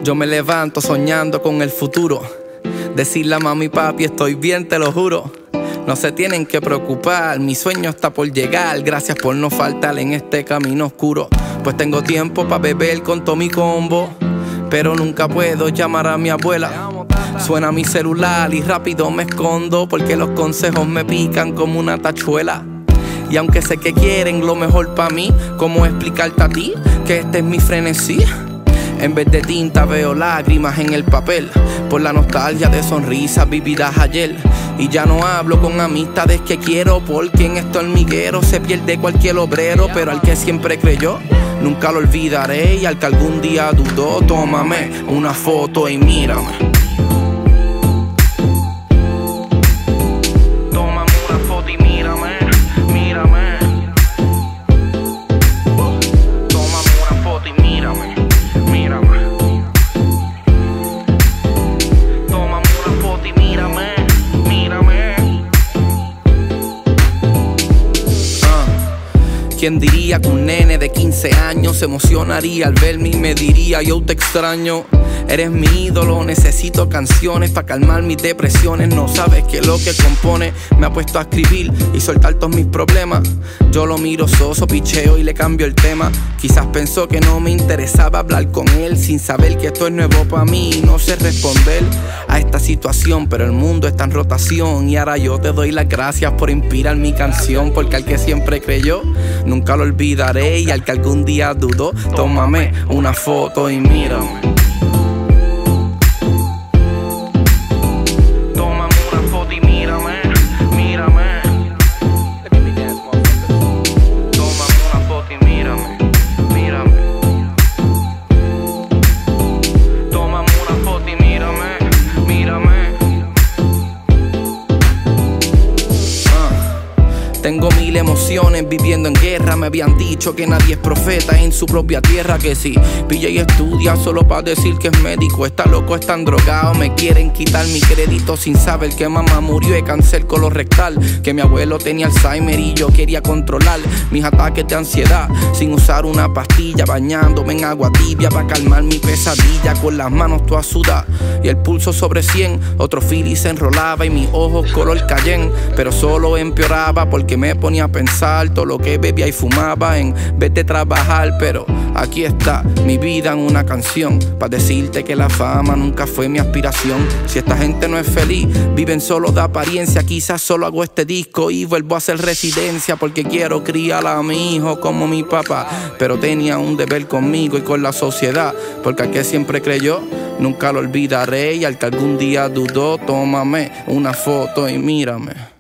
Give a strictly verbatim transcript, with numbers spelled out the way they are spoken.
Yo me levanto soñando con el futuro. Decirle a mami y papi estoy bien, te lo juro. No se tienen que preocupar, mi sueño está por llegar. Gracias por no faltar en este camino oscuro. Pues tengo tiempo pa' beber con todo mi combo, pero nunca puedo llamar a mi abuela. Suena mi celular y rápido me escondo, porque los consejos me pican como una tachuela. Y aunque sé que quieren lo mejor pa' mí, ¿cómo explicarte a ti que este es mi frenesí? En vez de tinta veo lágrimas en el papel, por la nostalgia de sonrisas vividas ayer. Y ya no hablo con amistades que quiero, porque en este hormiguero se pierde cualquier obrero. Pero al que siempre creyó, nunca lo olvidaré. Y al que algún día dudó, tómame una foto y mírame. Tómame una foto y mírame, mírame. Tómame una foto y mírame, mírame. Tómame una foto y mírame, mírame. Ah. ¿Quién diría que un nene de quince años se emocionaría al verme y me diría yo te extraño? Eres mi ídolo, necesito canciones para calmar mis depresiones. No sabes que lo que compone me ha puesto a escribir y soltar todos mis problemas. Yo lo miro soso, picheo y le cambio el tema. Quizás pensó que no me interesaba hablar con él, sin saber que esto es nuevo para mí y no sé responder a esta situación. Pero el mundo está en rotación y ahora yo te doy las gracias por inspirar mi canción. Porque al que siempre creyó, nunca lo olvidaré. Y al que algún día dudó, tómame una foto y mírame. Tengo mil emociones viviendo en guerra. Me habían dicho que nadie es profeta en su propia tierra. Que si pilla y estudia solo para decir que es médico, está loco, están drogados. Me quieren quitar mi crédito sin saber que mamá murió de cáncer colorectal, que mi abuelo tenía Alzheimer y yo quería controlar mis ataques de ansiedad sin usar una pastilla, bañándome en agua tibia para calmar mi pesadilla. Con las manos todas sudadas y el pulso sobre cien, otro fili se enrolaba y mis ojos color Cayenne. Pero solo empeoraba porque me ponía a pensar todo lo que bebía y fumaba en vez de trabajar. Pero aquí está mi vida en una canción, para decirte que la fama nunca fue mi aspiración. Si esta gente no es feliz, viven solo de apariencia. Quizás solo hago este disco y vuelvo a hacer residencia, porque quiero criar a mi hijo como mi papá. Pero tenía un deber conmigo y con la sociedad, porque al que siempre creyó, nunca lo olvidaré. Y al que algún día dudó, tómame una foto y mírame.